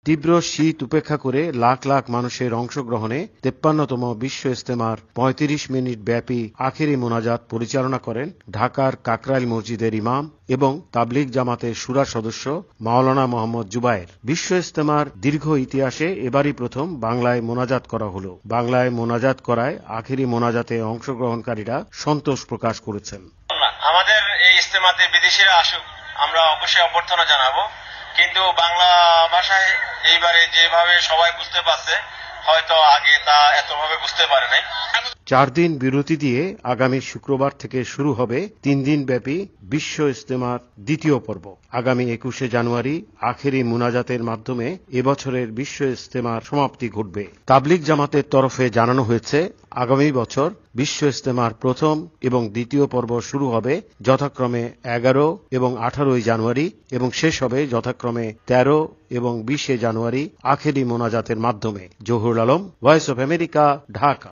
তীব্র শীত উপেক্ষা করে লাখ লাখ মানুষের অংশগ্রহণে ৫৩তম বিশ্ব ইজতেমার ৩৫ মিনিট ব্যাপী আখেরি মোনাজাত পরিচালনা করেন ঢাকার কাকরাইল মসজিদের ইমাম এবং তাবলিগ জামাতের শুরা সদস্য মাওলানা মোহাম্মদ জুবায়ের। বিশ্ব ইজতেমার দীর্ঘ ইতিহাসে এবারই প্রথম বাংলায় মোনাজাত করা হলো। বাংলায় মোনাজাত করায় আখেরি মোনাজাতে অংশগ্রহণকারীরা সন্তোষ প্রকাশ করেছেন। আমাদের এই ইজতেমাতে বিদেশিরা আসুক, আমরা অবশ্যই অভ্যর্থনা জানাবো, কিন্তু বাংলা ভাষায় এইবারে যেভাবে সবাই বুঝতে পারছে, হয়তো আগে তা এতভাবে বুঝতে পারে নাই। ৪ দিন বিরতি দিয়ে আগামী শুক্রবার থেকে শুরু হবে ৩ দিন ব্যাপী বিশ্ব ইজতেমার দ্বিতীয় পর্ব। আগামী ২১শে জানুয়ারি আখেরি মুনাজাতের মাধ্যমে এবছরের বিশ্ব ইজতেমার সমাপ্তি ঘটবে। তাবলিগ জামাতের তরফে জানানো হয়েছে, আগামী বছর বিশ্ব ইজতেমার প্রথম এবং দ্বিতীয় পর্ব শুরু হবে যথাক্রমে ১১ এবং ১৮ জানুয়ারি এবং শেষ হবে যথাক্রমে ১৩ এবং ২০ জানুয়ারি আখেরি মোনাজাতের মাধ্যমে। Zahurul Alam, Voice of America, Dhaka.